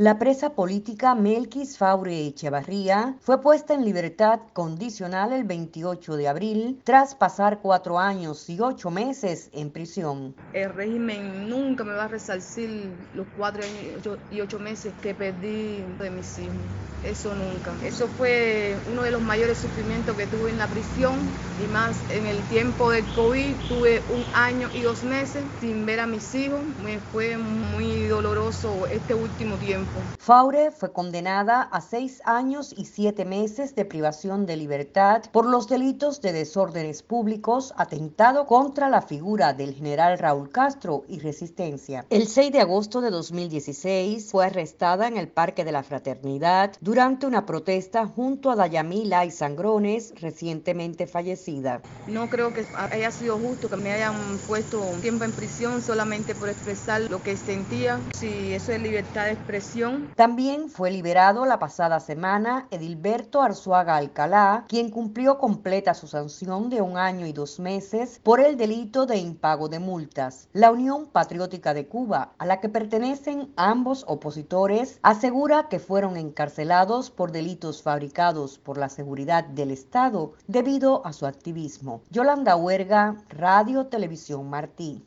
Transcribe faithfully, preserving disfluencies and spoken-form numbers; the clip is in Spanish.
La presa política Melquis Faure Echevarría fue puesta en libertad condicional el veintiocho de abril tras pasar cuatro años y ocho meses en prisión. El régimen nunca me va a resarcir los cuatro años y ocho meses que perdí de mis hijos. Eso nunca. Eso fue uno de los mayores sufrimientos que tuve en la prisión y más en el tiempo del COVID. Tuve un año y dos meses sin ver a mis hijos. Me fue muy doloroso este último tiempo. Faure fue condenada a seis años y siete meses de privación de libertad por los delitos de desórdenes públicos, atentado contra la figura del general Raúl Castro y resistencia. El seis de agosto de dos mil dieciséis fue arrestada en el Parque de la Fraternidad durante una protesta junto a Dayamila y Sangrones, recientemente fallecida. No creo que haya sido justo que me hayan puesto tiempo en prisión solamente por expresar lo que sentía. Si eso es libertad de expresión. También fue liberado la pasada semana Edilberto Arzuaga Alcalá, quien cumplió completa su sanción de un año y dos meses por el delito de impago de multas. La Unión Patriótica de Cuba, a la que pertenecen ambos opositores, asegura que fueron encarcelados por delitos fabricados por la seguridad del Estado debido a su activismo. Yolanda Huerga, Radio Televisión Martí.